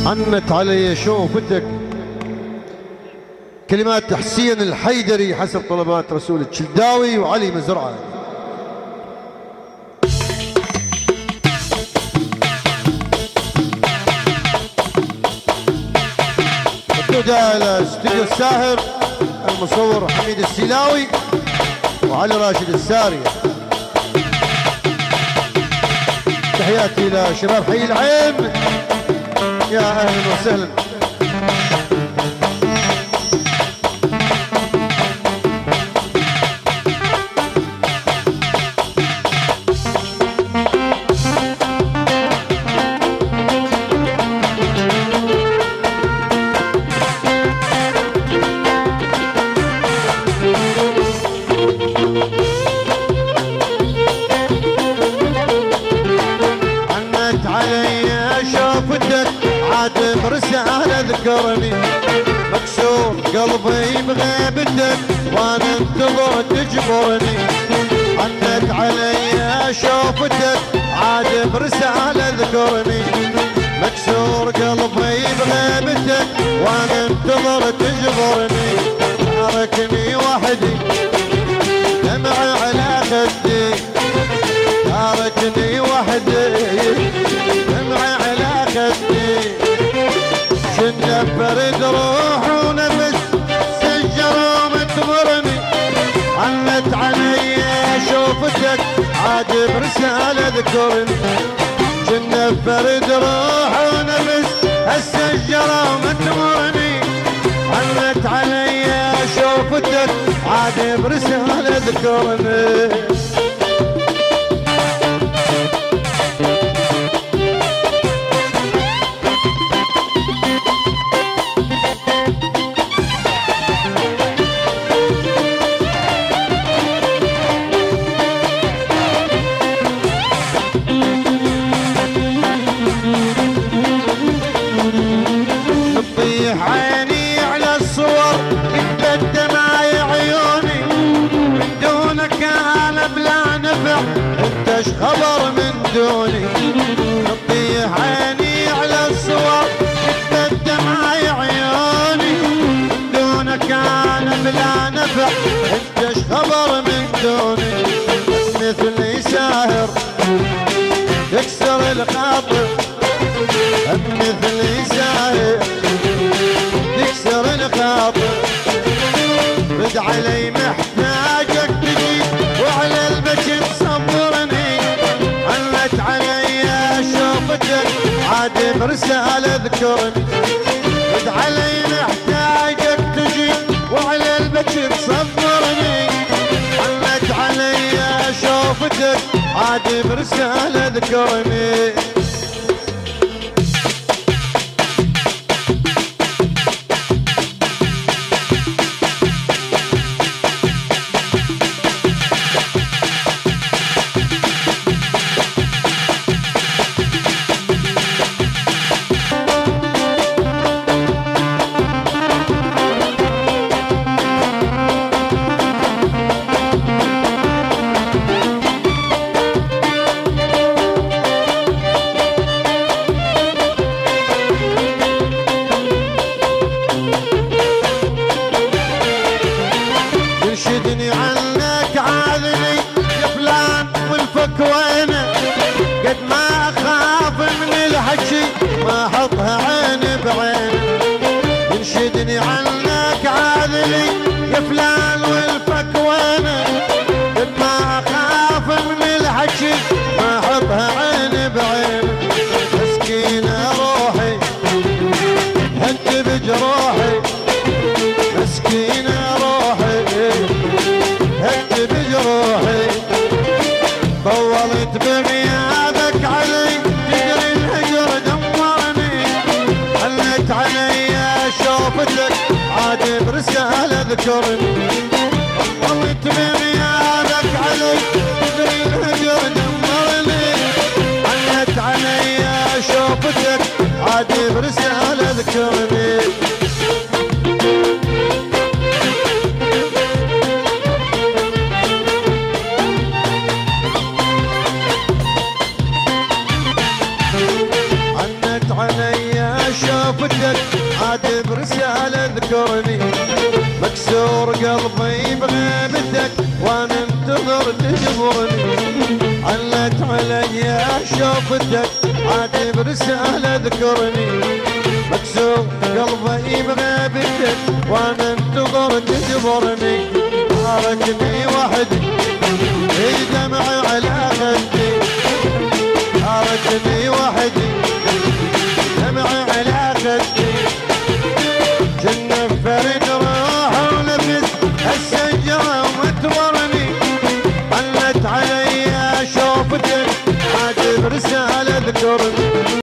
عنت علي شوفتك. كلمات حسين الحيدري حسب طلبات رسول الشلداوي وعلي مزرعه. مردودة إلى استوديو الساهر، المصور حميد السيلاوي وعلي راشد السارية. تحياتي لشباب حي العين، يا أهلا وسهلا. برسالة ذكرني مكسور قلبي بغيبتك وانا انتظر تجبرني. عنت علي شوفتك عاد برسالة ذكرني مكسور قلبي بغيبتك وانا انتظر تجبرني. تاركني وحدي دمعي على خدي، تاركني وحدي دمعي على خدي. كنا برد روح ونفس سجر ومتمرني. عنت علي شوفتك عاد برسالة ذكرني. كنا برد روح ونفس السجر ومتمرني. عنت علي شوفتك عاد برسالة ذكرني. عيني على الصور تبدى معي عيوني، من دونك انا بلا نفع انت ايش خبر من دوني. تطيح عيني على الصور تبدى معي عيوني، من دونك انا بلا نفع انت ايش خبر من دوني. مثلي ساهر تكسر الخاطر، مثلي ساهر تكسر الخاطر. رد علي محتاجك تجي وعلى البكي تصبرني. عنت علي شوفتك عاد برسالة ذكرني. رد علي محتاجك تجي وعلى البكي تصبرني. عنت علي شوفتك عاد برسالة ذكرني. يرشدني عنك عاذني يا فلان والفك وينه. قد ما اخاف من الحكي ما احطها عين بعين. يرشدني عنك عاذني يا فلان والفك وينه. قد ما اخاف من الحكي ما احطها عين بعين. مسكينه روحي هد بجروحي، مسكينه هد بجروحي. طولت بغيابك علي تدري الهجر دمرني. حلت علي شوفتك عاد برسالة ذكرني. طولت بغيابك علي تدري الهجر دمرني. حلت علي شوفتك عاد برسالة ذكرني. علي شوفتك شوفتك عاد برسالة اذكرني، مكسور قلبي بغيبتك وانا انتظر تجبرني، علت علي شوفتك عاد برسالة اذكرني، مكسور قلبي بغيبتك وانا انتظر تجبرني، تاركني وحدي دمعي على خدي